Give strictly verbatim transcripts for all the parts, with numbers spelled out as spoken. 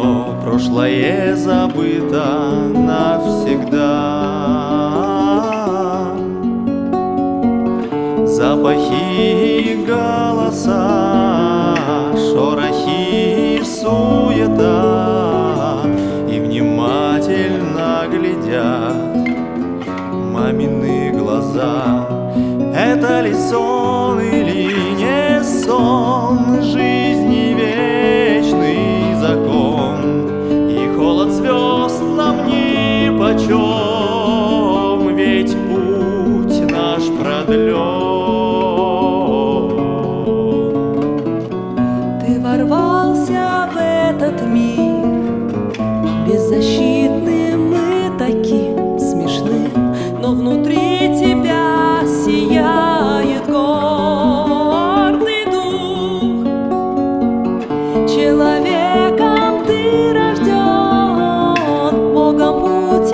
что прошлое забыто навсегда. Запахи и голоса, шорохи и суета, и внимательно глядят мамины глаза. Это ли сон или не сон, жизни вечный закон, и холод звезд нам нипочем, ведь путь наш продлен. Ты ворвался в этот мир, беззащитны мы таким смешным, но внутри тебя сияет гордый дух. Человеком ты рожден, Богом путь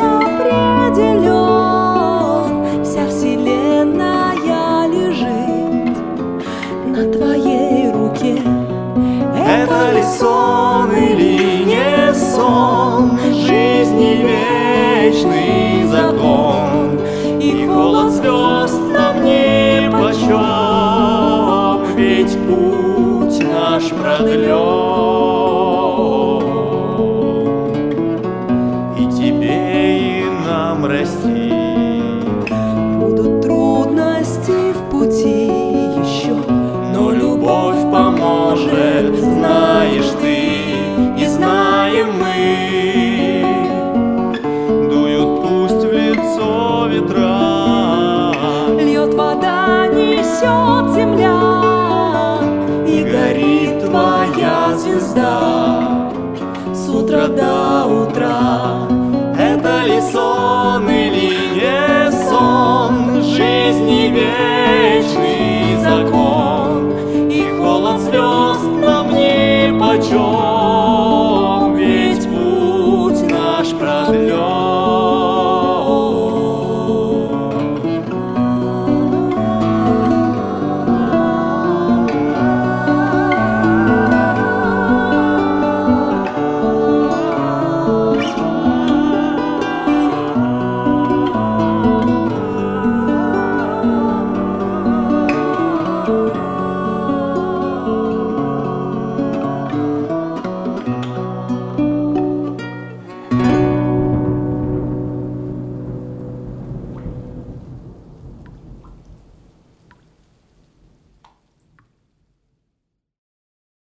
определен, вся вселенная лежит на твоей руке. Это ли сон или не сон, жизни вечный закон, и холод звезд нам нипочем, ведь путь наш продлен. И тебе, и нам расти Будут трудности в пути еще, но любовь поможет, знаешь ты, и знаем мы. Дуют пусть в лицо ветра, льет вода, несет земля, и горит твоя звезда с утра до утра.